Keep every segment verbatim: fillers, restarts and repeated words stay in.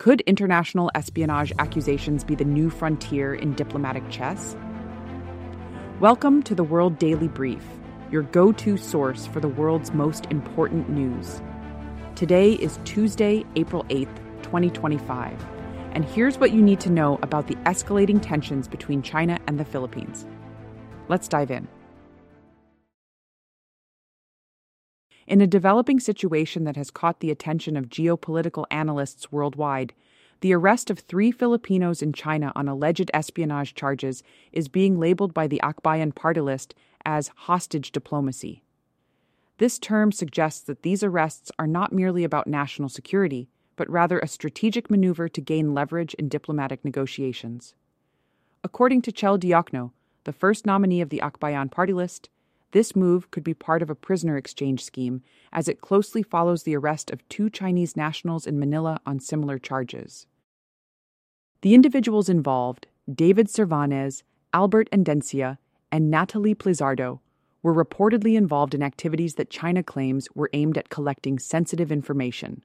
Could international espionage accusations be the new frontier in diplomatic chess? Welcome to the World Daily Brief, your go-to source for the world's most important news. Today is Tuesday, April eighth, twenty twenty-five, and here's what you need to know about the escalating tensions between China and the Philippines. Let's dive in. In a developing situation that has caught the attention of geopolitical analysts worldwide, the arrest of three Filipinos in China on alleged espionage charges is being labeled by the Akbayan party list as hostage diplomacy. This term suggests that these arrests are not merely about national security, but rather a strategic maneuver to gain leverage in diplomatic negotiations. According to Chel Diokno, the first nominee of the Akbayan party list, this move could be part of a prisoner exchange scheme, as it closely follows the arrest of two Chinese nationals in Manila on similar charges. The individuals involved, David Cervantes, Albert Endencia, and Natalie Plizardo, were reportedly involved in activities that China claims were aimed at collecting sensitive information.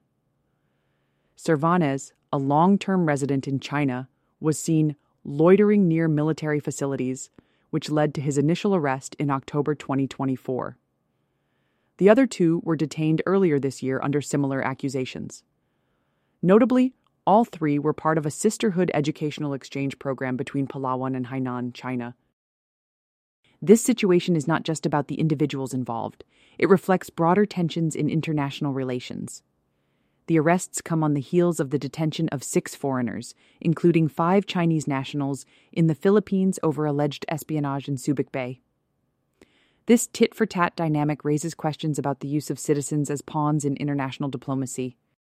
Cervantes, a long-term resident in China, was seen loitering near military facilities, which led to his initial arrest in October twenty twenty-four. The other two were detained earlier this year under similar accusations. Notably, all three were part of a sisterhood educational exchange program between Palawan and Hainan, China. This situation is not just about the individuals involved. It reflects broader tensions in international relations. The arrests come on the heels of the detention of six foreigners, including five Chinese nationals, in the Philippines over alleged espionage in Subic Bay. This tit-for-tat dynamic raises questions about the use of citizens as pawns in international diplomacy.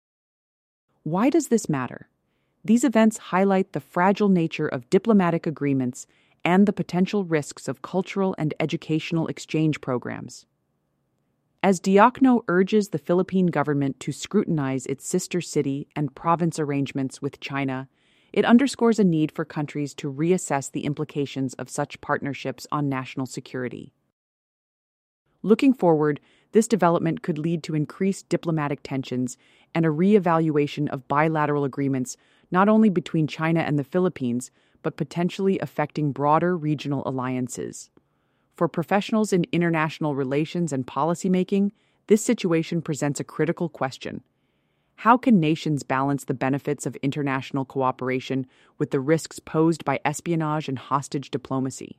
Why does this matter? These events highlight the fragile nature of diplomatic agreements and the potential risks of cultural and educational exchange programs. As Diokno urges the Philippine government to scrutinize its sister city and province arrangements with China, it underscores a need for countries to reassess the implications of such partnerships on national security. Looking forward, this development could lead to increased diplomatic tensions and a re-evaluation of bilateral agreements not only between China and the Philippines, but potentially affecting broader regional alliances. For professionals in international relations and policymaking, this situation presents a critical question. How can nations balance the benefits of international cooperation with the risks posed by espionage and hostage diplomacy?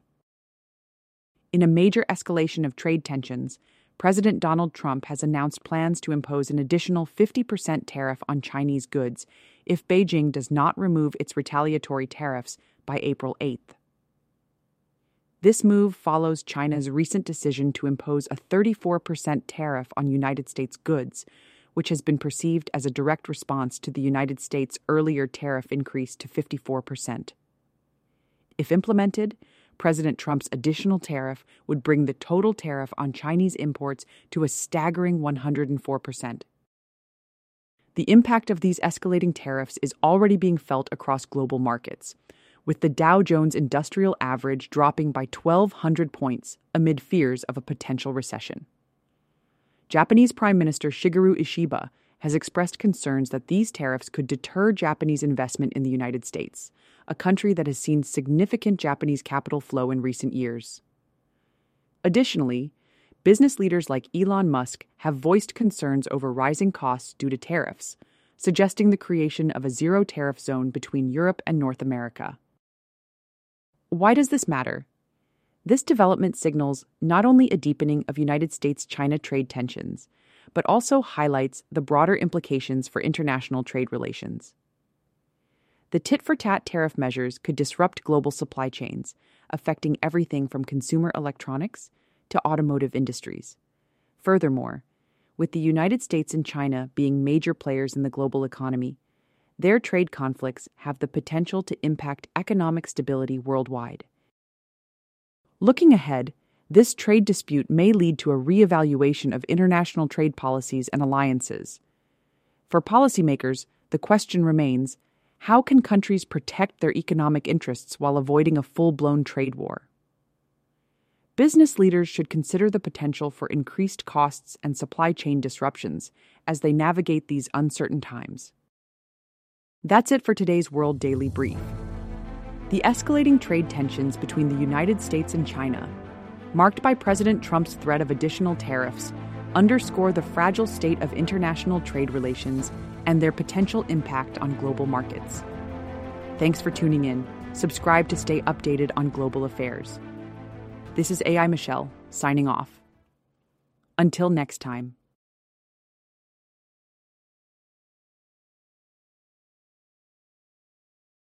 In a major escalation of trade tensions, President Donald Trump has announced plans to impose an additional fifty percent tariff on Chinese goods if Beijing does not remove its retaliatory tariffs by April eighth. This move follows China's recent decision to impose a thirty-four percent tariff on United States goods, which has been perceived as a direct response to the United States' earlier tariff increase to fifty-four percent. If implemented, President Trump's additional tariff would bring the total tariff on Chinese imports to a staggering one hundred four percent. The impact of these escalating tariffs is already being felt across global markets, with the Dow Jones Industrial Average dropping by twelve hundred points amid fears of a potential recession. Japanese Prime Minister Shigeru Ishiba has expressed concerns that these tariffs could deter Japanese investment in the United States, a country that has seen significant Japanese capital flow in recent years. Additionally, business leaders like Elon Musk have voiced concerns over rising costs due to tariffs, suggesting the creation of a zero-tariff zone between Europe and North America. Why does this matter? This development signals not only a deepening of United States-China trade tensions, but also highlights the broader implications for international trade relations. The tit-for-tat tariff measures could disrupt global supply chains, affecting everything from consumer electronics to automotive industries. Furthermore, with the United States and China being major players in the global economy, their trade conflicts have the potential to impact economic stability worldwide. Looking ahead, this trade dispute may lead to a re-evaluation of international trade policies and alliances. For policymakers, the question remains, how can countries protect their economic interests while avoiding a full-blown trade war? Business leaders should consider the potential for increased costs and supply chain disruptions as they navigate these uncertain times. That's it for today's World Daily Brief. The escalating trade tensions between the United States and China, marked by President Trump's threat of additional tariffs, underscore the fragile state of international trade relations and their potential impact on global markets. Thanks for tuning in. Subscribe to stay updated on global affairs. This is A I Michelle, signing off. Until next time.